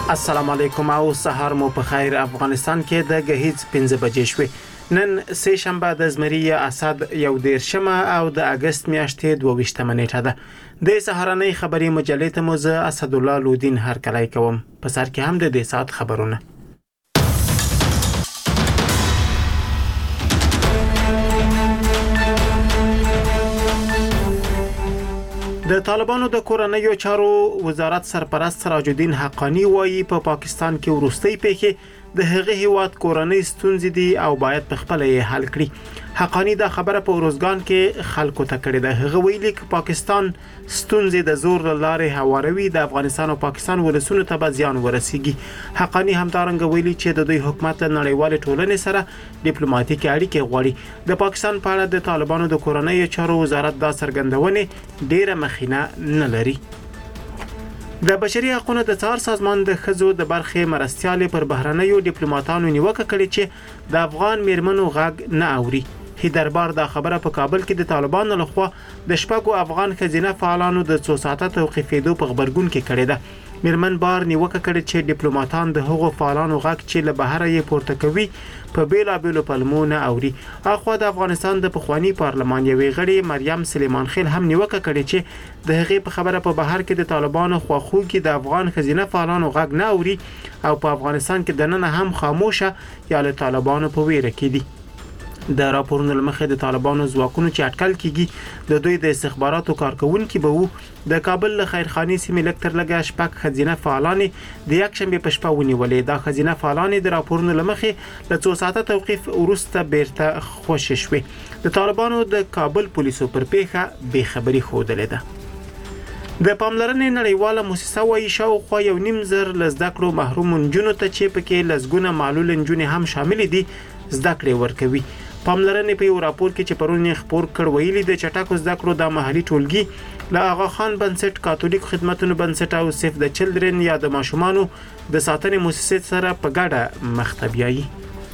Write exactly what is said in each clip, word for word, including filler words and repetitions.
السلام علیکم او سهار مو په خیر. افغانستان کې د غهیځ پنځه بجې شوې. نن سه شنبه د زمری اسد یو دیرشمه او د اگست میاشتې دوه ویشتمه نیټه ده. د سهارنۍ خبري مجلې ته مو زه اسد الله لودین هر کلای کوم. په سر کې هم د دې سات خبرونه. د طالبانو د کورنیو چارو وزارت سرپرست سراج الدین حقانی وایي په پا پاکستان کې وروستۍ پیښې د هغه هیواد کورنۍ ستونزې دي او باید په خپل یې حل کړي. حقانی دا خبره په روزګان کې خلکو ته کړې ده. هغه ویلي چې پاکستان ستونزې د زور لارې هواروي د افغانستان او پاکستان ولسونو ته به زیان ورسیږي. حقانی همدارنګه ویلي چې د دوی حکومت نړیوال ټولنې سره ډیپلوماټیک اړیکې غواړي. د پاکستان په اړه د طالبانو د کورنیو چارو وزارت دا څرګندونه ډیره مخینه نه لري. د بشري حقوقو د څار سازمان د خزو د برخې مرستيالې پر بهرنیو ډیپلوماټانو نیوکه کړې چې د افغان میرمنو غږ نه اوري. هیدربار دا خبره په کابل کې د طالبانو لخوا د شپږو افغان خزینه فعالانو د څو ساعته توقیفېدو په خبرګون کې کړې ده. میرمن بار نیوکه کړې چې ډیپلوماټان د هغو فعالانو غږ چې له بهر یې پورته کوي په بیلا بیلو پلمونه اوري. اخو د افغانستان د پخوانی پارلمان یوې غړي مریم سلیمان خیل هم نیوکه کړې چې د هغې په خبره په بهر کې د طالبانو خواخوږي د افغان خزینه فعالانو غږ نه اوري او په افغانستان کې دننه هم خاموشه یا له طالبانو په ویره کې دي. د راپورونو لمخې د طالبانو ځواکونو چې اټکل کیږي د دوی د استخباراتو کارکونکو به وو د کابل له خیرخاني سیمې لکتر لګا شپږ خزینه فعالانې د یک شنبه په شپه ونیولې. دا خزینه فعالانې د راپورونو لمخې له څو ساعته توقیف ورسته بیرته خوش شوې. د طالبانو د کابل پولیسو پر پیښه بې خبري خوده ده. د پاملرنې نړیواله موسسه وايي شاوخوا یو نیم زر لزده کړو محروم نجونو ته چې پکې لزګونه معلول نجونې هم شامل دي زده کړې ورکوي. پاملرنې په یو راپور کې چې پرون یې خبر کړ ویلي د چټاکو زده کړو د محلي ټولګي له آغا خان بنسټ کاتولیک خدماتونو بنسټ او سیف د چلډرن یا د ماشومانو د ساتنې مؤسسې سره په ګډه مخ ته بیایي.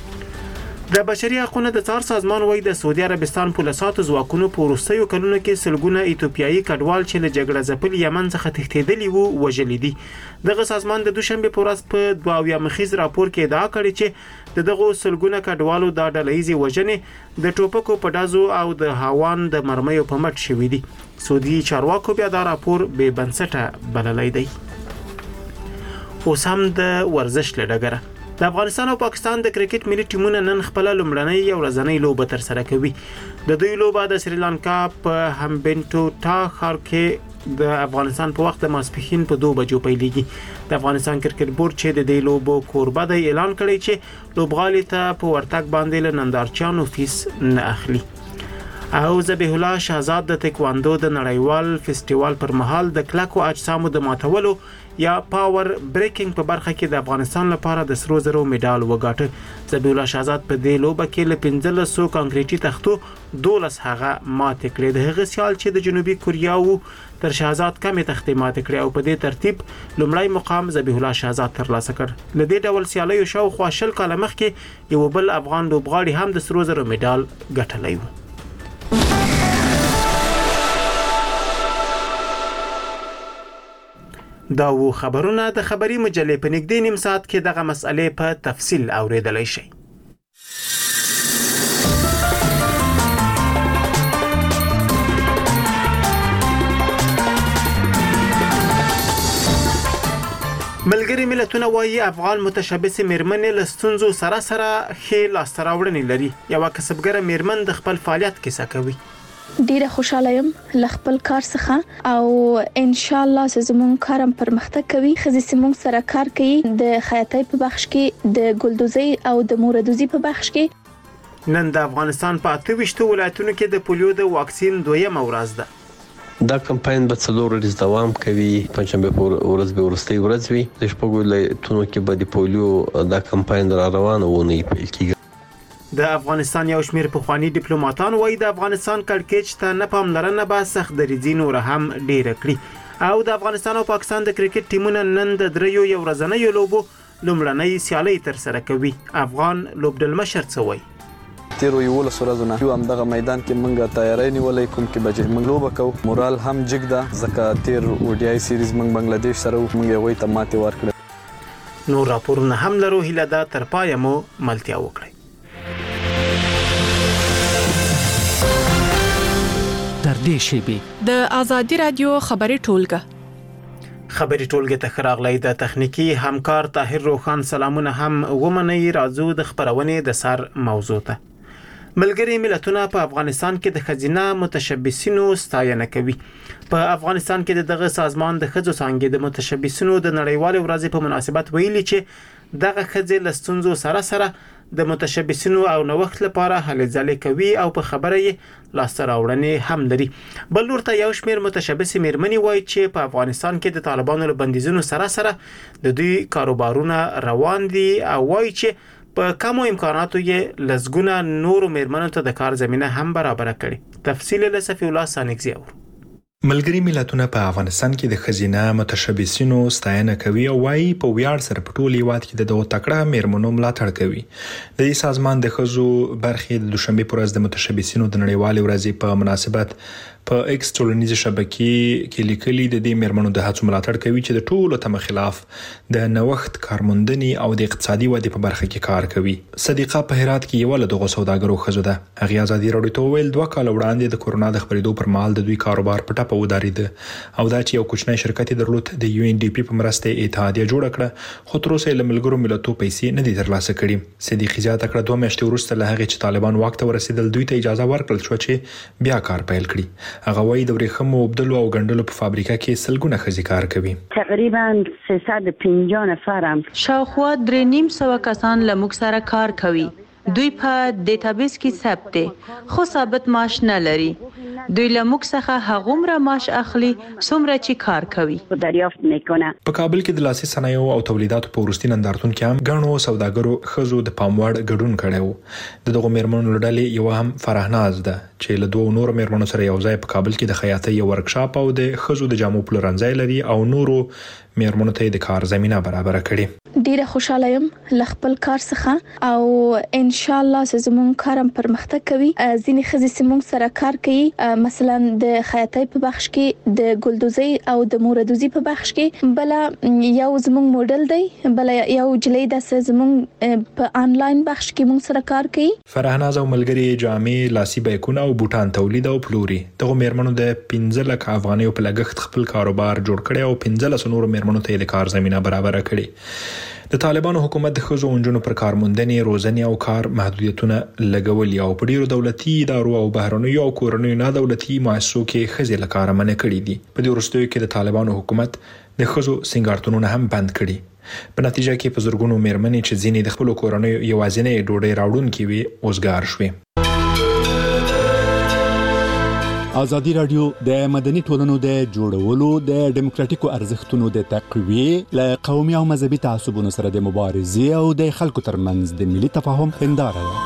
د بشري حقوقو د څار سازمان وایي د سعودي عربستان پولیساتو ځواکونو په وروستیو کلونو کې سلګونه ایتوپیایي کډوال چې له جګړه ځپل یمن څخه تښتېدلي وو وژلي دي. دغه سازمان د دوشنبه په ورځ په دوه مخیز راپور کې ادعا کړې چې د دغه سلګونه کډوالو د ډلهیزي وژنې د ټوپکو په ډازو او د هاوان د مرمیو په مټ شوې دي. سعودي چارواکو بیا دا راپور بې بنسټه بللی دی. اوس هم د ورزش لړګره د افغانستان او پاکستان د کرکټ ملي ټیمونه نن خپل لومړنۍ او ورځنۍ لوبه تر سره کوي. د دوی لوبه د سریلانکا په همبنټوټا ښار کې د افغانستان په وخت د ماسپښین په دوه بجو پیلېږي. د افغانستان کرکټ بورډ چې د دې لوبو کوربه دی اعلان کړی چې لوبغالي ته په ورتګ باندې له نندارچیانو فیس نه اخلي. او ذبیح الله شهزاد د تکواندو د نړیوال فیسټیوال پر مهال د کلکو اجسامو د ماتولو یا پاور بریکینګ په برخه کې د افغانستان لپاره د سرو زرو میډال وګاټه. ذبیح الله شهزاد په دې لوبه کې له پنځلس سوه کانکریټي تختو دولس هغه ماتې کړې. د هغه سیال چې د جنوبي کوریا وو تر شهزاد کمې تختې ماتې کړې او په دې ترتیب لومړی مقام ذبیح الله شهزاد ترلاسه کړ. له دې ډول سیالیو شاوخوا شل کاله مخکې یو بل افغان لوبغاړي هم د سرو زرو میډال ګټلی و. دا و خبرونه د خبري مجلې په نږدې نیم ساعت کې دغه مسئلې په تفصیل اوریدلای شئ. ملګری ملتونه وايي افغان متشبث میرمنې له ستونزو سره سره ښې لاسته راوړنې لري. یوه کسبګره میرمن د خپل فعالیت کیسه کوي. ډیره خوشاله یم له خپل کار څخه او ان شاء الله زموږ کارم پرمختګ کوي. خزي سیمون سره کار کوي د خیاطۍ په بخش کې د ګلدوزي او د موردوزي په بخش کې. نن د افغانستان په اته ویشت ولایتونو کې د پولیو د واکسین دویمه ورځ ده. دا کمپاین به څلور ورځې دوام کوي. پنځمبه په ورځ به ورستۍ ورځ وي. د شپږو ولایتونو کې به د پولیو دا کمپاین را روان ونه پیل کیږي. د افغانستان یو شمیر پخوانی ډیپلوماټان وایي د افغانستان کرکټ ته نه پاملرنه به سخت دریځي نور هم ډیره کړي او د افغانستان او پاکستان د کرکټ ټیمونه نن د دریو یو ورځنۍ لوبو لومړنۍ سیالي تر سره کوي. افغان لوبډلمشر څه وایي؟ تیرو یو له سورزونه یو هم دغه میدان کې منګه تیاری نیولې کوم کې بجې منګ لوبه کو مورال هم جګ ده ځکه تیر او ډي آی سیریز منګ بنگلاديش سره منګ یو ته ماته ورکړه. نور راپورونه هم لرو، هیله ده تر پای مو ملتیا وکړئ. در دې شیبې د آزادی رادیو خبري ټولګه خبري ټولګه ته خراغلی د تخنیکی همکار طاهر روخان سلامونه هم ومني. راځو د خبرونې د سر موضوع ته. ملګری ملتونه په افغانستان کې د خزینه متشبثینو ستاینه کوي. په افغانستان کې دغه سازمان د خځو څنګه د متشبثینو د نړیوال ورځې په مناسبت ویلي چې دغه خځې لستونزو سره سره د متشبثینو او نوښت لپاره هلې ځلې کوي او په خبره یې لاسته راوړنې هم لري. بل ورته یو شمېر متشبث میرمنې وایي چې په افغانستان کې د طالبانو له بندیزونو سره سره د دوی کاروبارونه روان دي او وایي چې په کمو امکاناتو یې لزګونه نورو میرمنو ته د کار زمينه هم برابر کړي. تفصیل له صفی الله سانګزی اور. ملګری ملتونه په افغانستان کې د خزینه متشبثینو ستاینه کوي او وايي په ویاړ سره په ټول هیواد کې د دوه تکړه میرمنو ملاتړ کوي. د دې سازمان د خزو برخې د دوشنبه پر ورځ د متشبثینو د نړیوال ورځې په مناسبت په ایکس ټولنیزه شبکې کې لیکلي د دې میرمنو د هڅو ملاتړ کوي چې د ټولو تم خلاف د نوښت کارموندنې او د اقتصادي ودې په برخه کې کار کوي. صدیقه په هرات کې یو له دغه سوداګرو خزو ده. هغه ازادي راډیو ته ویل دوه کال وړاندې د کورونا د خبرېدو پر مهال د دوی کاروبار په ټاپه ودارېده او دا چې یو کوچنی شرکت درلود د یو ان ډي پی په مرسته اتحادیه جوړ کړه، خو تر اوسه له ملګرو ملتونو پیسې نه دي ترلاسه کړي. صدیقه زیاته کړه دوه میاشتې وروسته له هغه چې طالبان واک ته ورسېدل دوی ته اجازه ورکړل شو چې بیا کار پیل کړي. هغه وایي د ورېښمو وبدلو او ګنډلو په فابریکه کې سلګونه ښځې کار کوي. تقریبا سیصد و پنجاه نفرم شاوخوا درې نیم سوه کسان له موږ سره کار کوي. دوی په ډیټابیس کې ثبت دي خو ثابت معاش نه لري. دوی له موږ څخه هغومره معاش اخلي څومره چې کار کوي. دریافت میکنه. په کابل کې د لاسي صنایعو او تولیداتو په وروستي نندارتون کې هم ګڼو سوداګرو خزو د پاموړ ګډون کړي وو. د دغه میرمنو لړلې یو هم فرهناز ده چې له دوه نورو میرمنو سره یو ځای په کابل کې د خیاطۍ یو ورکشاپ او د خزو د جامو پلورنځای لري او نورو میرمنو ته د کار زمينه برابر کړي. ډیره خوشاله یم له خپل کار څخه او ان شاء الله زموږ کارم پرمختګ کوي. ځینې خزې سیمون سره کار کوي، مثلا د خیاطۍ په بخش کې، د ګلدوزي او د موردوزي په بخش کې. بل یو زموږ موډل دی، بل یو جلې د زموږ په انلاین بخش کې مون سره کار کوي. فرهناز او ملګری جامې، لاسي بیکونه او بوټان تولید او پلوري. دغه میرمنو د پنځه لک افغانیو په لګښت خپل کاروبار جوړ کړي او پنځه لس نور میرمنو ته د کار زمينه برابر کړي. د طالبانو حکومت د خزو اونجونو پر کارموندنې، روزنې او کار محدودیتونه لګولي او په ډیرو دولتي ادارو او بهرنیو او کورنیو نه دولتي مؤسسو کې خزې لکاره منع کړي دي. په دې وروستیو کې د طالبانو حکومت د خزو سنگارتونونه هم بند کړي. په نتیجه کې په زرګونو میرمنې چې ځینې د خپل کورنیو یوازینۍ ډوډۍ راوړونکې وي اوسګار شوي. ازادي راډیو د مدني ټولنو د جوړولو، د ډیموکراتیکو ارزښتونو د تقویه، له قومي او مذهبي تعصبونو سره د مبارزې او د خلکو ترمنځ د ملي تفاهم هنداره ده.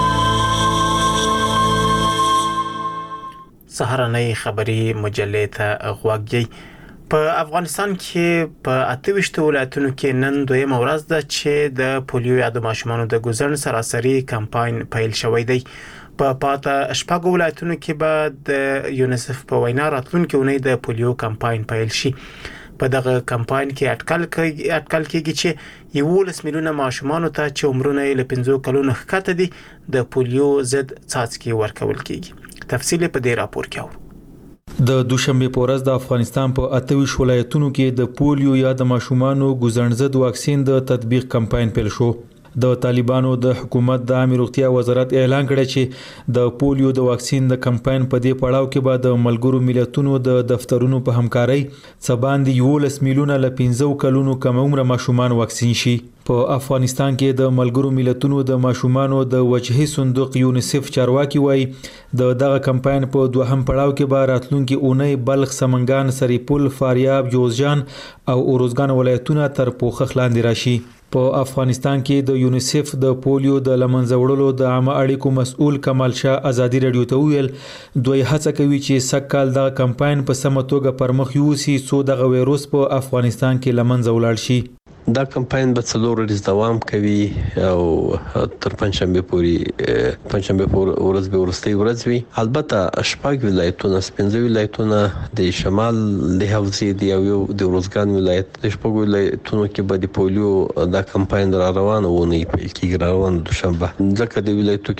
سهارنۍ خبري مجلې ته غوږی. په افغانستان کې په اته ویشت ولایتونو کې نن دویمه ورځ ده چې د پولیو یادو ماشومانو د ګزرن سراسري کمپاین پیل شوی دی. په پاته شپږ ولایتونو کې به د یونیسف په وینا راتلونکي اونۍ د پولیو کمپاین پیل شي. په دغه کمپاین کې اټکل کوي اټکل کېږي چې یولس میلیونه ماشومان ته چې عمرونه یې له پنځو کلونو ښکته دي د پولیو ضد څاڅکي ورکول کېږي. تفصیل په دې راپور کې اورو. د دوشنبه په ورځ د افغانستان په اته ویشت ولایتونو کې د پولیو یا د ماشومانو ګزرن ضد واکسین د تطبیق کمپاین پیل شو. د طالبانو د حکومت د عامه روغتیا وزارت اعلان کړی چې د پولیو د واکسین د کمپاین په دې پړاو کې به د ملګرو ملتونو د دفترونو په همکارۍ څباندې یولس میلیونه له پنځو کلونو کم عمر ماشومان واکسین شي. په افغانستان کې د ملګرو ملتونو د ماشومانو د وجهي صندوق یونیسف چارواکي وایي د دغه کمپاین په دوهم پړاو کې به راتلونکي اونۍ بلخ، سمنګان، سریپول، فاریاب، جوزجان او اروزګان ولایتونه تر پوښښ لاندې راشي. په افغانستان کې د یونیسف د پولیو د لمنځه وړلو د عامه اړیکو مسؤل کمال شاه ازادي راډیو ته ویل دوی هڅه کوي چې سکهال د کمپاین په سمه توګه پرمخ یوسي څو دغه وایروس په افغانستان کې لمنځه ولاړ شي. دا کمپاین به څلور ورځې دوام کوي او تر پنځشنبه پورې پنځشنبه پورې ورځ به ورستۍ ورځ وي. البته شپږ ولایتونه سپنځه ولایتونه د شمال د حوزې دی او یو د روزګان ولایت د شپږ ولایتونو کې به د پولیو دا کمپاین را روان ونه پیل کیږي روان دوشنبه. ځکه د ولایتو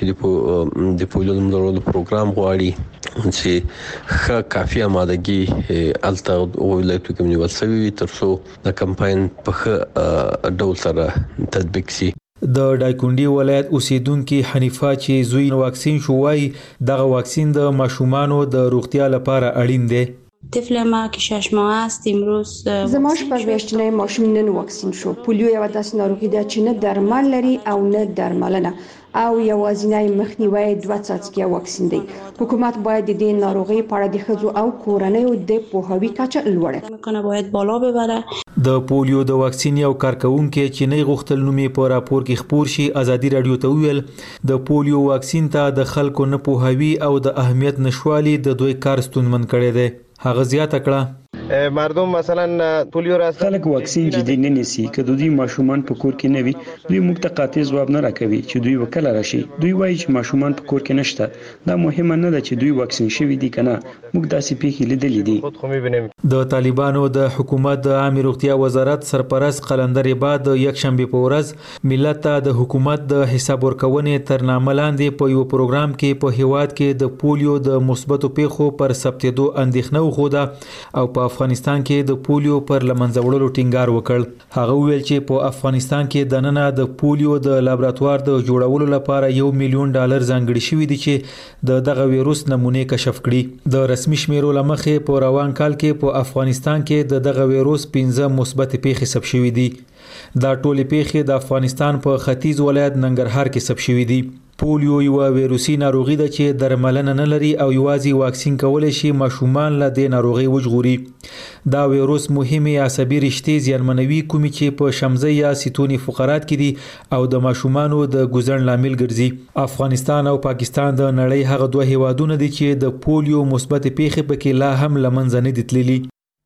کې د پولیو د پروګرام غواړي چې ښه کافي آمادګي الته ولایتو کې نیول شوی ترڅو د کمپاین په ښه ډول سره تطبیق شي. د دایکندي ولایت اوسیدونکو حنیفه چې زوی واکسین شوی دغه واکسین د ماشومانو د روغتیا لپاره اړین دی. طفل ما که شش ماه است امروز زما شپږ میاشتنی ماشوم نن واکسین شو. پولیو یو داسې ناروغي ده چې نه درمل لري او نه درملنه او یوازینی مخنیوي دوه څاڅکي واکسین دی. حکومت باید د دې ناروغي په اړه د ښځو او کورنیو د پوهاوي کچه لوړه کړي باید بالا ببره. د پولیو د واکسین یو کارکونکو چې نه غوښتل نومې په راپور کې خبر شي ازادي رادیو ته ویل د پولیو واکسین ته د خلکو نه پوهاوي او د اهمیت نشوالي د دوی کار ستونمن کړي دي. هغه زیاته کړه مردم مثلا پولیو را خلک واکسین جدي نه نسی که دوی ماشومان په کور کې نه وي دوی موږ ته قاطع ځواب نه راکوي چې دوی وکړه راشي. دوی وایي چې ماشومان په کور کې نشته. دا مهمه نه ده چې دوی واکسین شوي دي کنه موږ داسې پیښې لیدلې دي. د طالبانو د حکومت د عامه روغتیا وزارت سرپرست قلندر عباد یک شنبه په ورځ ملت ته د حکومت د حساب ورکونې تر نامه لاندې په یو پروګرام کې په هیواد کې د پولیو د مثبتو پیښو پر ثبتېدو اندېښنه وښوده او په افغانستان کې د پولیو پر لمنځه وړلو ټینګار وکړ. هغه ویل چې په افغانستان کې د نننه د پولیو د لابراتوار د جوړولو لپاره یو میلیون ډالر ځانګړي شوی دي چې د دغه وایروس نمونه کشف کړي. د رسمي شمیرو لمخې په روان کال کې په افغانستان کې د دغه وایروس پنځه مثبت پیښې ثبت شوې دي. دا ټولې پیښې د افغانستان په ختیځ ولایت ننګرهار کې ثبت شوې دي. پولیو یو وایروسي ناروغي ده چې درملنه نه لري او یوازې واکسین کولای شي ماشومان له دې ناروغي وژغوري. دا وایروس مهمه عصبي رشتې زیانمنوي کومي چې په شمزه یا ستوني فقرات کې دي او د ماشومانو د ګوزن لامل ګرځي. افغانستان او پاکستان د نړۍ هغه دوه هیوادونه دي چې د پولیو مثبت پیښې پکې لا هم لمنځه نه دي تللي.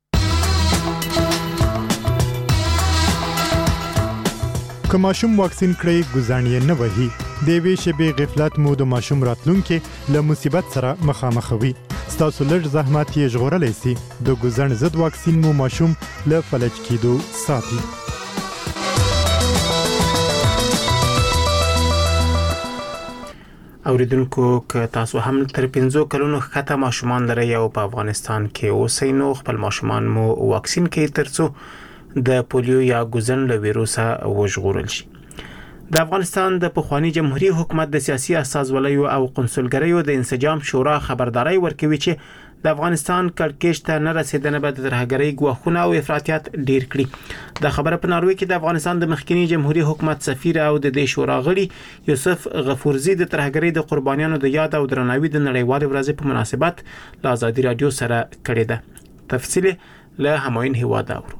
که ماشوم واکسین کړی ګوزن یې نه وهي د وی شبي غفلت مو د ماشوم راتلونکي له مصیبت سره مخامخ وي. ستاسو لږ زحمت یې ژغورلی سي. د ګوزن ضد واکسین مو ماشوم له فلج کېدو ساتي. اوریدونکو که تاسو هم تر پنځو کلونو ښکته ماشومان لرئ او په افغانستان کې اوسئ نو خپل ماشومان مو واکسین کړئ ترڅو د پولیو یا ګوزن له ویروسه وژغورل شي. د افغانستان د پخوانی جمهوریت حکومت د سیاسي استازولیو او قونسلګریو د انسجام شورا خبرداري ورکوي چې د افغانستان کړکېچ ته نه رسیدنه به د ترهګرۍ ګواښونه او افراطیت ډیر کړي. د خبره په ناروې کې د افغانستان د مخکنی جمهوریت حکومت سفیر او د دې شورا غړي یوسف غفورزی د ترهګرۍ د قربانیانو د یاد او درناوي د نړیوال ورځ په مناسبت له آزادي رادیو سره کړې ده. تفصیل له همایون هیواد اورو.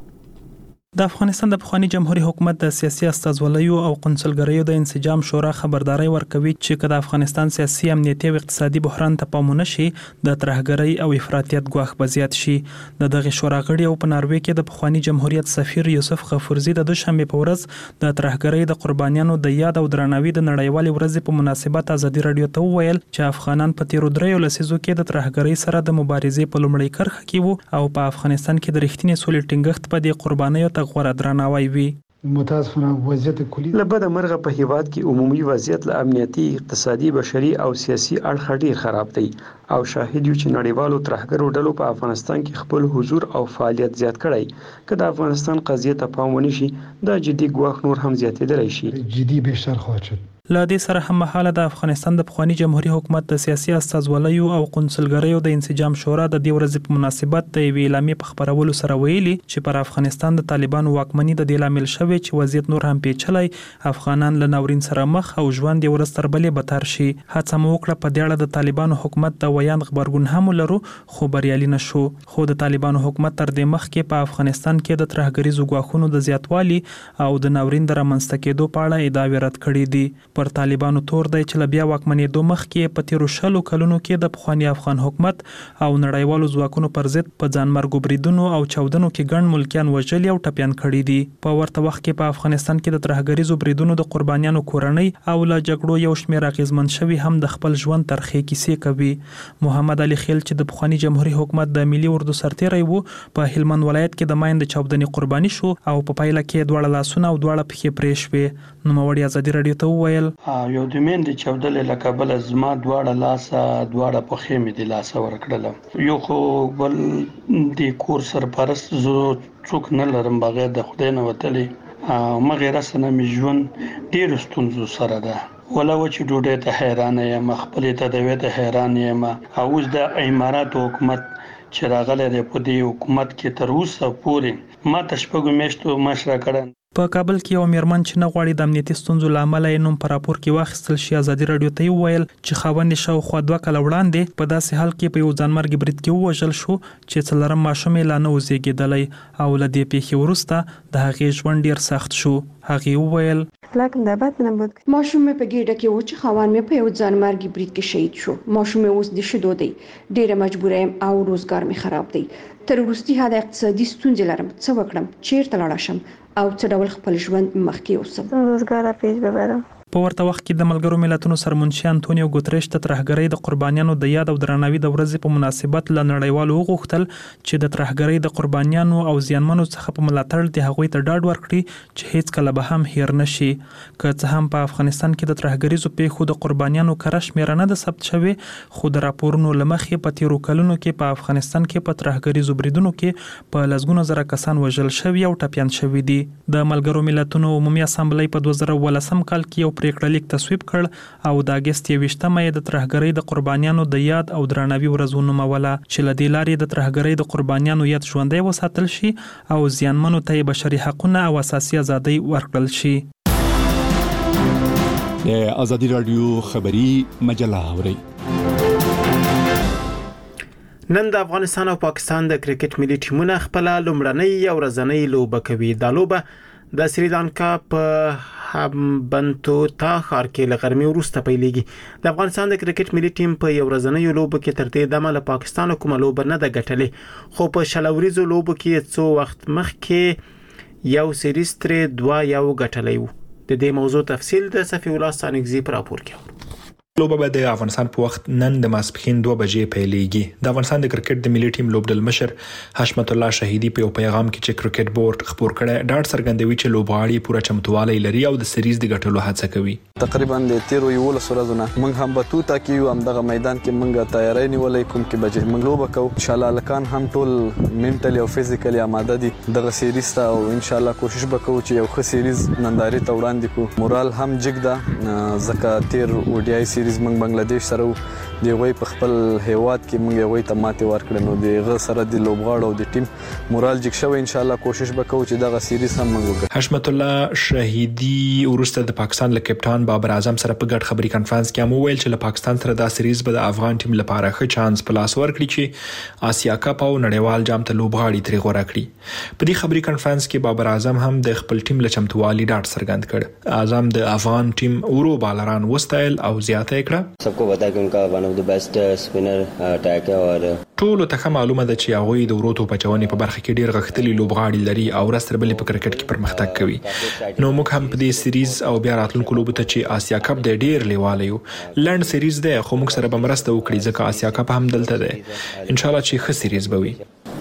د افغانستان د پخوانی جمهوریت حکومت د سیاسي استازولیو او قونسلګریو د انسجام شورا خبرداري ورکوي چې کله افغانستان سیاسي امنیتي او اقتصادي بحران ته پام ونه شي د ترهګرۍ او افراطیت ګواښ به زیات شي. د دغه شورا غړي او په ناروې کې د پخوانی جمهوریت سفیر یوسف غفورزی د دوشنبه په ورځ د ترهګرۍ د قربانیانو د یاد او درناوي د نړیوال ورځ په مناسبت آزادي رادیو ته وویل چې افغانان په تیرو دریو لسیزو کې د ترهګرۍ سره د مبارزې په لومړۍ کرښه کې وو او په افغانستان کې د رښتینې سولې ټینګښت په دې قربانیو غوړه درناوی وي. متاسفانه وضعیت کلی لبد مرغه په هیواد کې عمومي وضعیت له امنیتي، اقتصادي، بشري او سیاسي اړخ ډیر خراب دی او شاهد یو چې نړیوالو ترهګرو ډلو په افغانستان کې خپل حضور او فعالیت زیات کړی. که د افغانستان قضیه ته پام ونه شي دا جدي ګواښ نور هم زیاتېدلی شي. جدي بهتر خواهد شد. له دې سره هم مهاله د افغانستان د پخوانی جمهوریت حکومت د سیاسي استازولیو او قونسلګریو د انسجام شورا د دې ورځې په مناسبت د یوې اعلامیې په خبرولو سره ویلي چې پر افغانستان د طالبانو واکمني د دې لامل شوی چې وضعیت نور هم پیچلی، افغانان له ناورین سره مخ او ژوند یې ورځ تر بلې بدتر شي. هڅه مو وکړه په دې اړه د طالبانو حکومت د ویاند خبرګون هم لرو خو بریالي نشو. خو د طالبانو حکومت تر دې مخکې په افغانستان کې د ترهګریزو ګواښونو د زیاتوالي او د ناورین د رامنځته کېدو په اړه ادعاوې رد کړې دي. پر طالبانو تور دی چې بیا واکمنېدو مخکې په تیرو شلو کلونو کې د پخوانی افغان حکومت او نړیوالو ځواکونو پر ضد په ځانمرګو بریدونو او چاودنو کې ګڼ ملکیان وژلي او ټپیان کړي دي. په ورته وخت کې په افغانستان کې د ترهګریزو بریدونو د قربانیانو کورنۍ او له جګړو یو شمېر اغېزمن شوي هم د خپل ژوند ترخې کیسې کوي. محمد علي خیل چې د پخوانی جمهوریت حکومت د ملي اردو سرتیری وو په هلمند ولایت کې د ماین د چاودنې قرباني شو او په پایله کې دواړه لاسونه او دواړه پښې پرې شوې. نوموړي ازادي راډیو ته وویل یو د مین د چاودلې له کابل زما دواړه لاسه دواړه پښې مې د لاسه ورکړل. یو خو بل د کور سرپرست زه څوک نه لرم بغیر د خدای نه وتلې مغیر سره مې ژوند ډېر ستونزو سره ده. ولا و چې ډوډۍ ته حیران یم خپلې تداوی ته حیران یم او اوس د امارات حکومت چې راغلی دی په دې حکومت کې تر اوسه پورې ما ته شپږو میاشتو مشره کړه. په کابل کې یو میرمن چې نه غواړي د امنیتي ستونزو له امله یې نوم په راپور کې واخیستل شي ازادي راډیو ته وویل چې خاوند یې شاوخوا دوه کاله وړاندې په داسې حال کې په یو ځانمرګي برید کې ووژل شو چې څلورم ماشوم یې لا نه و زېږېدلی او له دې پیښې وروسته د هغې ژوند ډېر سخت شو. هغې وویل ماشوم مې په ګېډه کې و چې خاوند مې په یو ځانمرګي برید کې شهید شو. ماشوم مې اوس د شیدو دی. ډېره مجبوره یم او روزګار مې خراب دی. تر وروستي حده اقتصادي ستونزې لرم. څه وکړم؟ چیرته لاړ شم او څه ډول خپل ژوند مخکې یوسم؟ روزګار پیش ببرم. په ورته وخت کې د ملګرو ملتونو سرمنشي انټونیو ګوتریش د ترهګرۍ د قربانیانو د یاد او درناوي د ورځې په مناسبت له نړیوالو وغوښتل چې د ترهګرۍ د قربانیانو او زیانمنو څخه په ملاتړ د هغوی ته ډاډ ورکړي چې هیڅ کله به هم هیر نشي. که څه هم په افغانستان کې د ترهګریزو پیښو د قربانیانو کره شمېره نه ده ثبت شوې خو د راپورونو له مخې په تیرو کلونو کې په افغانستان کې په ترهګریزو بریدونو کې په لسګونو زره کسان وژل شوي او ټپیان شوي دي. د ملګرو ملتونو عمومي اسامبلۍ په دوه زره ولسم کال کې یو پریکړه لیک تصویب کړ او د اگست یوویشتمه یې د ترهګرۍ د قربانیانو د یاد او درناوي ورځ ونوموله چې له دې لارې د ترهګرۍ د قربانیانو یاد ژوندی وساتل شي او زیانمنو ته یې بشري حقونه او اساسي ازادۍ ورکړل شي. د ازادي راډیو خبري مجله اورئ. نن د افغانستان او پاکستان د کرکټ ملي ټیمونه خپل لومړنۍ او ورځنۍ لوبه کوي. دا لوبه د سریلانکا په همبنتوتا ښار کې له غرمې وروسته پیلېږي. د افغانستان د کرکټ ملي ټیم په یو ورځنۍ لوبه کې تر دې دمه له پاکستان کومه لوبه نه ده ګټلې خو په شلوريزو لوبه کې څو وخت مخکې یو سیریز ترې دوه یو ګټلې وو. د دې موضوع تفصیل د صفی الله سانګزي پر راپور کې لوبه به د افغانستان په وخت نن د ماسپښین دوه بجې پیلېږي. د افغانستان د کرکټ د ملي ټیم لوبډل مشر حشمت الله شهیدی په پیغام کې چې کرکټ بورډ خبر کړي ډاډ څرګندوي چې لوبغاړي پوره چمتووالی لري او د سریز د ګټلو هڅه کوي. تقریبا د تیرو یو ورځو ورځونه موږ هم بتوتا کې یو هم دغه میدان کې موږ تیاری نیولې کوم کې بجې موږ لوبه کوو. ان شاء الله لکان هم ټول منټلی او فزیکلی آماده دي دغه سریز ته او ان شاء الله کوشش وکړو چې یو ښه سریز ننداري ته وړاندې کو. مورال هم جګده ځکه تیر اوډیای سریز موږ بنگلاديش سره دی وای په خپل هیواد کې موږ وای ته ماته ورکړل نو دغه سره د لوبغاړو او د ټیم مورال جګ شوی. ان شاء الله کوشش وکړو چې دغه سریز هم موږ وکړو. حشمت الله شهیدی ورسته د پاکستان له کپټان بابر اعظم سره په ګډ خبري کانفرنس کې هم ویل چې له پاکستان سره دا سریز به د افغان ټیم لپاره ښه چانس په لاس ورکړي چې آسیا کپ او نړیوال جام ته لوبغاړي ترې غوړه کړي. په دې خبري کانفرنس کې بابر اعظم هم د خپل ټیم له چمتووالي ډاډ څرګند کړ. اعظم د افغان ټیم ورو بالران وستایل او زیاته کړه. सबको पता है कि उनका one of the best spinner attack है और ټول ته معلومه ده چې هغه د وروتو پچونې په برخه کې ډیر غښتلي لوبغاړي لري او رستربلې په کرکټ کې پرمختګ کوي. نو موږ هم په دې سریز او بیا راتلونکو لوبو ته چې آسیا کپ د ډیر لیواله یو لند سریز ده خو موږ سره به مرسته وکړي ځکه آسیا کپ هم دلته ده. ان شاء الله چې ښه سریز به وي.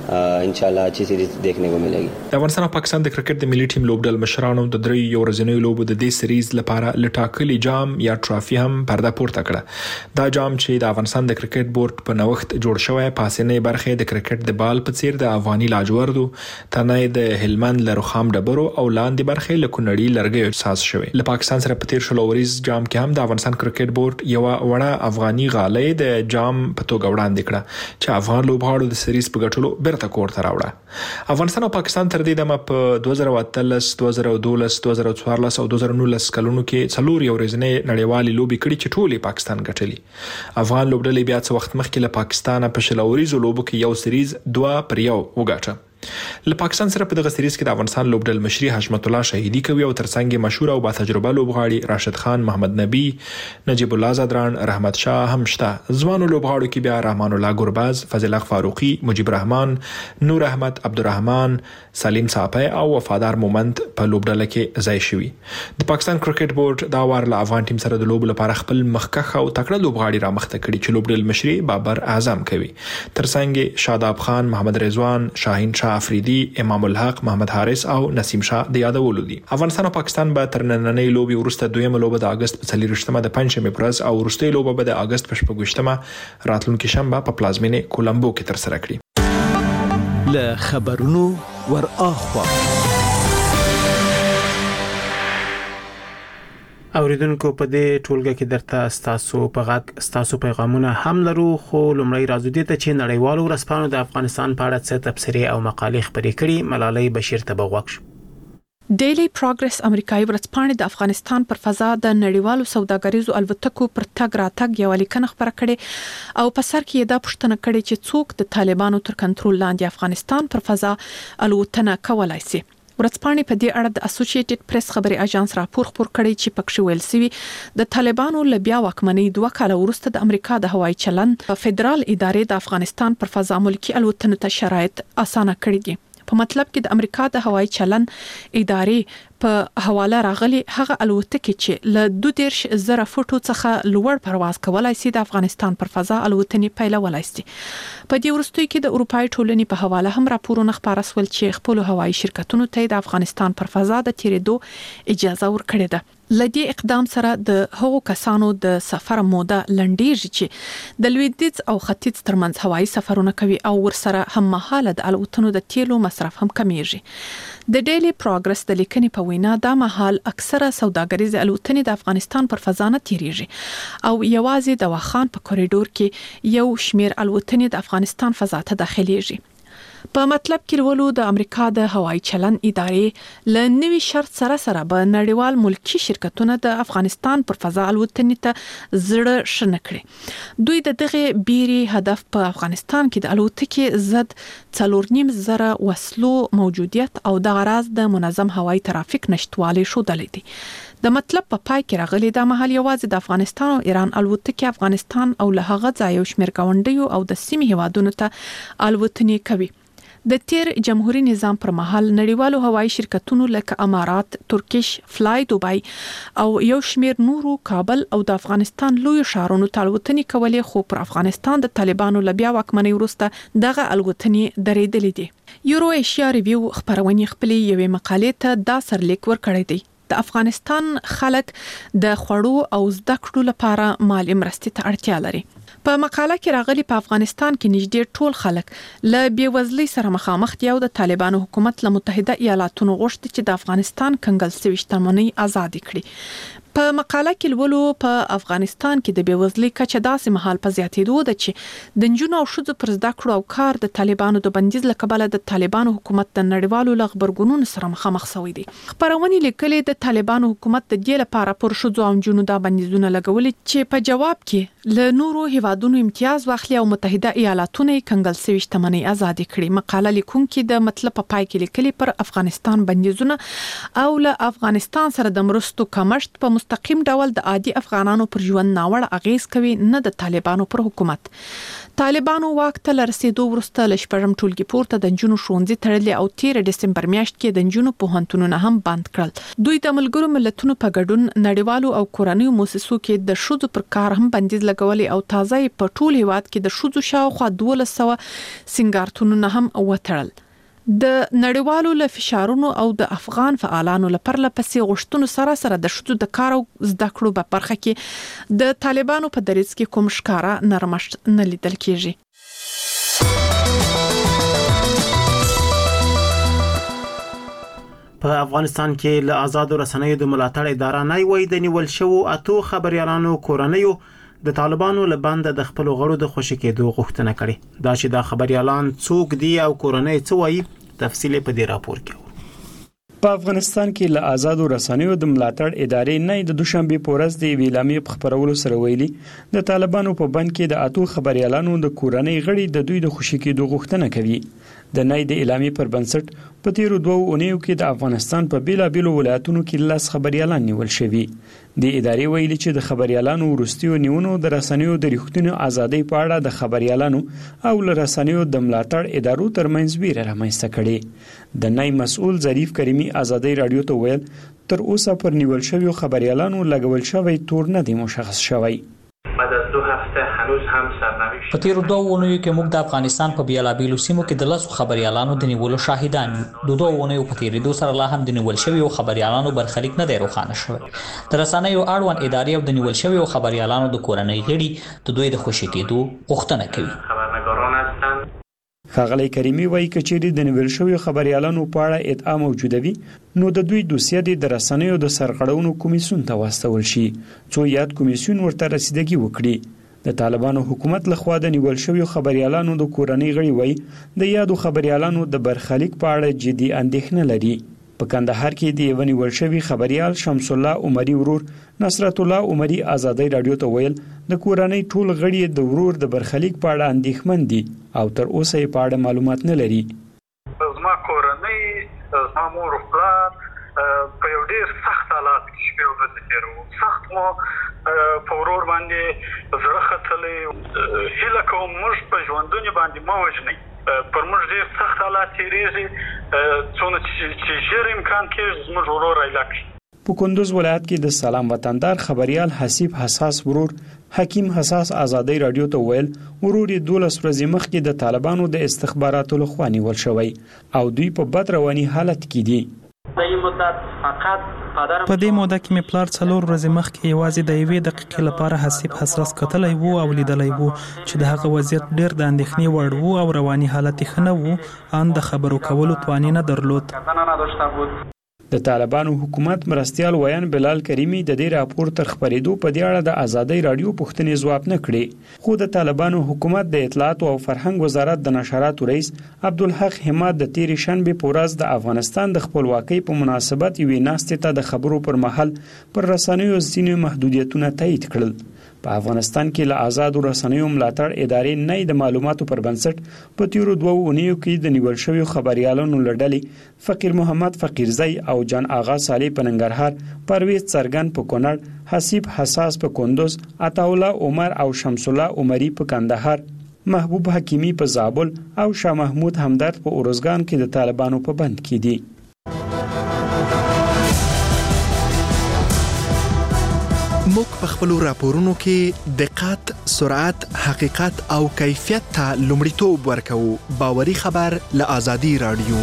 ان شاء الله अच्छी सीरीज देखने को मिलेगी. د افغانستان او پاکستان د کرکټ د ملي ټیم لوبډل مشرانو د درې یو ورځنیو لوبو د دې سریز لپاره لټاکلي جام یا ټرافي هم پرده پورته کړه. دا جام چې د افغانستان د کرکټ بورډ په نوښت جوړ شوی پاسنۍ برخه د کرکټ د بال په څیر د افغاني لاجوردو تنه د هلمند لرخام ډبرو او لاندې برخه له کونړي لرګي احساس شوی. له پاکستان سره په تیر شلو ورځ جام کې هم د افغانستان کرکټ بورډ یو وړه افغاني غالۍ د جام په توګه وړاندې کړه چې افغان لوبغاړو د سریز په ګټلو برته کور ته راوړه. افغانستان او پاکستان تر دې دمه په دوه زره اتلس دوه زره دولس دوه زره څوارلس او دوه زره نولس کلونو کې څلور یو ورځنۍ نړیوالې لوبې کړې چې ټولې پاکستان ګټلې. افغان لوبډلې بیا څه وخت مخکې له پاکستان په شلوريزو لوبو کې یو سریز دوه پر یو وګټه. له پاکستان سره په دغه سریز کې د افغانستان لوبډل مشري حشمت الله شهیدي کوي او ترڅنګ مشهور او با تجربه لوبغاړي راشد خان، محمد نبی، نجیب الله زادران، رحمت شاه هم شته. ځوانو لوبغاړو کې بیا رحمان الله ګرباز، فضل حق فاروقي، مجيب رحمان، نور احمد، عبدالرحمن، سلیم صاحب او وفادار مومند په لوبډله کې ځای شوی. د پاکستان کرکټ بورډ دا وار له افغان ټیم سره د لوب لپاره خپل مخکخ او تکړه لوبغاړي را مخته کړي چې لوبډل مشري بابر اعظم کوي. ترڅنګ شاداب خان، محمد رضوان، شاهین شاه افریدي، امام الحق، محمد حارث او نسیم شاه د یادولو دي. افغانستان او پاکستان به تر نننۍ لوبي وروسته دویمه لوبه د اگست په څلورشتمه د پنځمې پر ورځ او وروستۍ لوبه به د اگست په شپږشتمه راتلونکي شنبه په پلازمینه کولمبو کې تر سره کړي. له خبرونو ور اخوا اوریدونکو په دې ټولګه کې درته ستاسو په غږ ستاسو پیغامونه هم لرو، خو لومړی راځو دې ته چې نړیوالو ورځپاڼو د افغانستان په اړه څه تبصرې او مقالې خپرې کړي. ملالۍ بشیر ته بغوښ. ډیلی پروګرس امریکایي ورځپاڼه د افغانستان پر فضا د نړیوالو سوداګریزو الوتکو پر تګ راتګ یو لیکنه خبره کړې او په سر کې دا پوښتنه کړې چې څوک د طالبانو تر کنټرول لاندې افغانستان پر فضا الوتنه کولای شي. ورځپاڼې په دې اړه د اسوسییټډ پریس خبري اژانس راپور خپور کړی چې پکښې ویل شوی د طالبانو له بیا واکمنۍ دوه کاله وروسته د امریکا د هوایي چلند فدرال ادارې د افغانستان پر فضا ملکی الوتنو ته شرایط اسانه کړي دي. په مطلب کې د امریکا د هوایي چلند ادارې په حواله راغلي هغه الوتکې چې له دوه دیرش زره فوټو څخه لوړ پرواز کولای شي د افغانستان پر فضا الوتنې پیلولای شي. په دې وروستیو کې د اروپای ټولنې په حواله هم راپورونه خبره سول چې خپل هوایي شرکتونو ته د افغانستان پر فضا د تیرېدو اجازه ورکړې ده. لدی اقدام سره د هغو کسانو د سفر موده لنډیږي چې د لویدیځ او ختیځ ترمنځ هوایي سفرونه کوي او ورسره هم مهاله د الوتنو د تیلو مصرف هم کمیږي. د ډیلی پروګرس د لیکنې په وینا دا مهال اکثره سوداګریز الوتنې د افغانستان پر فضا نه تیریږي او یوازې د واخان په کوریډور کې یو شمیر الوتنې د افغانستان فضا ته داخليږي. په مطلب کې ورولو د امریکا د هوایي چلند ادارې ل نوي شرط سره سره به نړیوال ملکی شرکتونه د افغانستان پر فضا الوتنې ته زړه شنه کړي. دوی د دغه بیري هدف په افغانستان کې د الوتکې ضد څلور نیم زره وسلو موجودیت او د غراض د منظم هوایي ترافیک نشټوالي شودلې دي. د مطلب په پای کې راغلي دا مهال یوازې د افغانستان او ایران الوتکې افغانستان او له هغه ځایو شمیر گاونډیو او د سیمې هوادونو ته الوتنې کوي. د تیر جمهوریت نظام پر مهال نړیوالو هوایي شرکتونو لکه امارات، ترکیش، فلای دوبای او یو شمیر نورو کابل او د افغانستان لوی ښارونو ته الوتنې کولې، خو پر افغانستان د طالبانو له بیا واکمنۍ وروسته دغه الوتنې درېدلې دي. یورو ایشیا ریویو خبرونه خپلې یوې مقالې ته دا سرلیک ورکړی دی. د افغانستان خلک د خوړو او زده کړو لپاره مالي مرستې ته اړتیا لري. په مقاله کې راغلي په افغانستان کې نږدې ټول خلک له بیوزلۍ سره مخامخ دي او د طالبانو حکومت له متحده ایالاتونو غوښتي چې د افغانستان کنګل شوی شتمنۍ آزاد کړي. په مقاله کې ولولو په افغانستان کې د بیوزلۍ کچه داسې مهال په زیاتېدو ده چې د نجونو او ښځو پر زده کړو او کار د طالبانو د بندیز له کبله د طالبانو حکومت د نړیوالو غبرګونونو سره مخامخ شوی دی. خبرونه لیکلي د طالبانو حکومت د دې لپاره پر ښځو او نجونو د بندیزونه لګولي چې په جواب کې له نورو هیوادونو امتیاز واخلي او متحده ایالاتونو یې کنګل شوی شتمنۍ آزاد کړي. مقاله لیکونکي د مطلب په پای کې لیکلي پر افغانستان بندیزونه او له افغانستان سره د مرستو کمښت په مستقیم ډول د عادي افغانانو پر ژوند ناوړه اغیز کوي، نه د طالبانو پر حکومت. طالبانو واک ته رسیدو وروسته ل شپږم ټولګي پورته د نجونو ښوونځي تړلي او تیر دسمبر میاشت کې د نجونو پوهنتونونه هم بند کړل. دوی د ملګرو ملتونو په ګډون نړیوالو او کورنیو مؤسسو کې د ښځو پر کار هم بندیز لګولي او تازه په ټول هیواد کې د ښځو شاوخوا دولس سوه سنگارتونونه هم وتړل. د نړیوالو له فشارونو او د افغان فعالانو لپاره لپسې غوښتنو سره سره د ښځو د کار او زده کړو په برخه کې د طالبانو په دریځ کې کوم ښکارا نرمښت نه لیدل کېږي. په افغانستان کې له آزادو رسنیو د ملاتړ اداره نه وای د نیول شوو اتو خبريالانو کورنیو د طالبانو له بند د خپل غړو د خوشی کېدو غوښتنه کړې. دا چې د خبريالان څوک دی او کورنۍ څه وایي تفصیل په دې راپور کې. په افغانستان کې له آزادو رسنیو د ملاتړ ادارې نه د دوشنبه په ورځ د ویلامي په خبرولو سره ویلي د طالبانو په بند کې د اتو خبريالانو د کورنۍ غړي د دوی د خوشي کېدو غوښتنه کوي. د نای د اعلامي پر بنسټ په تیرو دوه اونیو کې د افغانستان په بیلابیلو ولایتونو کې لاس خبريالان نیول شوي. د ادارې ویلي چې د خبريالانو ورستیو نیونو د رسنیو د ریښتینو ازادۍ په اړه د خبريالانو او ل رسنیو د ملاتړ ادارو ترمنځ ویره رامنځته کړي. د نای مسؤل ظریف کریمي ازادۍ رادیو ته ویل تر اوسه پر نیول شویو خبريالانو لګول شوی تور نه دی مشخص شوی. بعد از دو هفته هنوز هم سرنوشت په تیرو دوه اونیو کې موږ د افغانستان په بیلابیلو سیمو کې د لاسو خبريالانو د نیولو شاهدان یو. د دوه اونیو په تیریدو سره لا هم د نیول شویو خبريالانو برخلیک نه دی روښانه شوی. د رسنیو اړوند ادارې او د نیول شویو خبريالانو د کورنۍ غړي د دوی د خوشي کېدو غوښتنه کوي. خبرنگاران هستند. ښاغلی کریمي وایي کچېرې د نیول شویو خبريالانو په اړه ادعا موجوده وي نو د دوی دوسیه د رسنیو د سرغړونو کمیسیون ته واستول شي څو یاد کمیسیون ورته رسیدګي وکړي. د طالبانو حکومت لخوا د نیول شویو خبريالانو د کورنۍ غړي وایي د یادو خبريالانو د برخلیک په اړه جدي اندېښنه لري. په کندهار کې د یو نیول شوی خبريال شمس الله عمري ورور نصرت الله عمري ازادۍ رادیو ته ویل د کورنۍ ټول غړي د ورور د برخلیک په اړه اندېښمن دي او تر اوسه یې په اړه معلومات نه لري. زما کورنۍ زما مور او پلار په یو ډیر سخت حالات کې شپې او ورځې تیرو. سخت مو په ورور باندې زړه ختلې هیله کوم موږ په ژوندوني باندې ما وژنئ پر موږ ډیر سخت حالات تیریږي څونه چې ژر امکان کې زموږ ورور علاج. په کندوز ولایت کې د سلام وطندار خبريال حسیب حساس ورور حکیم حساس ازادۍ رادیو ته ویل ورور یې دولس ورځې مخکې د طالبانو د استخباراتو لخوا نیول شوی او دوی په بد رواني حالت کې دي. په دې موده کې مې پلار څلور ورځې مخکې یوازې د یوې دقیقې لپاره حسیب حساس کتلی وو او لیدلی وو چې د هغه وضعیت ډېر د اندېښنې وړ وو او رواني حالت یې ښه نه وو ان د خبرو کولو توان نه درلود. د طالبانو حکومت مرستيال ویان بلال کریمی د دې راپور تر خبرېدو په دې اړه د ازادۍ رادیو پوښتنې ځواب نه کړي خو د طالبانو حکومت د اطلاعات او فرهنګ وزارت د نشراتو رئیس عبدالحق حماد د تیرې شنبه په ورځ د افغانستان د خپلواکۍ په مناسبت یوې ناستې ته د خبرو پر مهال پر رسنیو ځینې محدودیتونه تایید کړل. په افغانستان کې له آزادو رسنیو ملاتړ ادارې نه د معلوماتو پر بنسټ په تیرو دوه اونیو کې د نیول شویو خبريالانو لړلې فقیر محمد فقیرزئی او جان آغا صالح په ننګرهار، پرویز څرګن په کونړ، حسیب حساس په کندوز، عطا الله عمر او شمس الله عمري په کندهار، محبوب حکیمی په زابل او شاه محمود همدرد په اورزګان کې د طالبانو په بند کې دي. موږ په خپل راپورونو کې دقت، سرعت، حقیقت او کیفیت ته لومړیتوب ورکوو. باوري خبر له آزادي رادیو.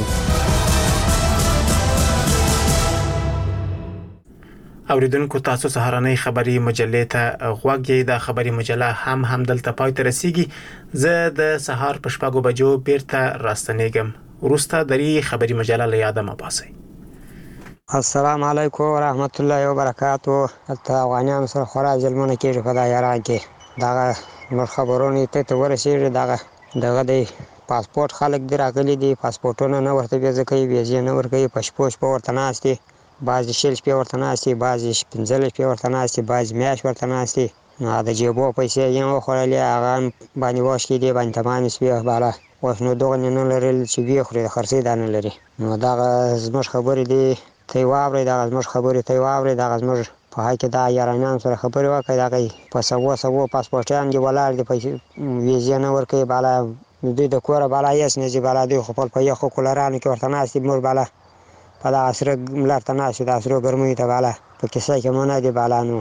اوریدونکو تاسو سهارنۍ خبری مجلې ته غوږ یې. د خبری مجله هم هم دلته پای ته رسیږي. زه د سهار په شپږو بجو بیرته راستنېږم. وروسته درې خبری مجله له یاده مه باسئ. السلام علیکم ورحمت الله وبرکاتو. ته افغانان سره خورا ظلمونه کېږي په دا یاران کې. دا نور خبرونه ته ته ورسېږي. دا دغه د پاسپورت خلک دی راغلي دي، پاسپورتونه نه ورته ویزه کوي، ویزې نه ورکوي، په شپو شپو ورته ناست دي، بعضې شل شپې ورته ناست دي، بعضې پنځلس شپې ورته ناست دي، بعضې میاشت ورته ناست دي. د جیبو پیسې یې وخوړلې، هغه باندې واشکې دي، باندې تمام شوې بالا اوس نو دغه نه لرل چې ویې خوري، د خرڅې دا نه لري. نو دغه زموږ خبرې دي ته یې واورئ، دغه زموږ خبرې ته یې واورئ. دغه زموږ په حق کې دا یارانیان سره خبرې وکړئ. دغه په سوو سوو پاسپورټیان دي ولاړ دي، پیسې ویزې نه ورکوي، بالا دوی د کوره بالا هېڅ نه ځي، بالا دوی خو په یخو کولرانو کې ورته ناست دي. موږ بالا په دغه سره لار ته ناست یو، د سرو ګرمیو ته بالا په کیسه کې مو نه دي بالا. نو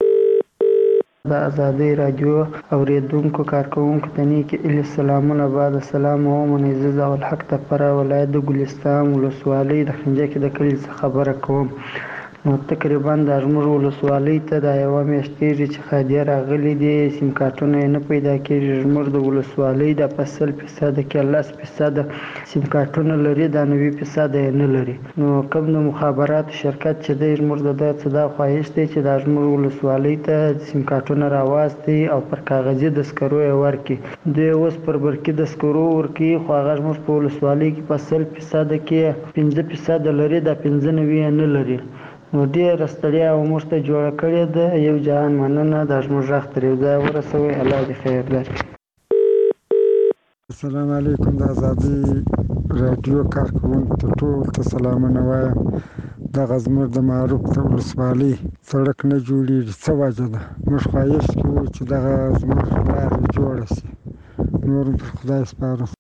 د آزادۍ رادیو اوریدونکو کارکوونکو ته نیک سلامونه. بعد السلام او منعزز او الحق تپره ولایت د ګلستان ولسوالۍ د خنجه کې د کلي څخه خبره کوم. نو تقریبا د زموږ ولسوالۍ ته د یو میاشت کېږي چې خادیه راغلي دي، سیم کارتونه نه پیدا کېږي. زموږ د ولسوالۍ د فصل فیصد کې لس فیصد سیم کارتونه لري، د نوي فیصد یې نه لري. نو کوم د مخابرات شرکت چې دی زموږ د ده څه دا خواهش دی چې د زموږ ولسوالۍ ته سیم کارتونه راواستي او پر کاغذي دسکرو یې ورکړي. دوی اوس پر برقي دسکرو ورکړي، خو هغه زموږ په ولسوالۍ کې په سل فیصد کې پنځه فیصد لري، د پنځه نوي یې نه لري. نو ډېره ستړیا او موږ ته جوړه کړې ده. یو جهان مننه، دا زموږ غږ تر یو ځایه ورسوئ. الله دې خیر درکړي. السلام علیکم. د ازادي راډیو کارکوونکو ته ټول ته سلامونه وایم. دغه زموږ د معروف ته ولسوالۍ سړک نه جوړېږي، څه وجه ده؟ موږ خواهش کوو چې دغه زموږ لارې جوړه شي. نور پر خدای سپارو.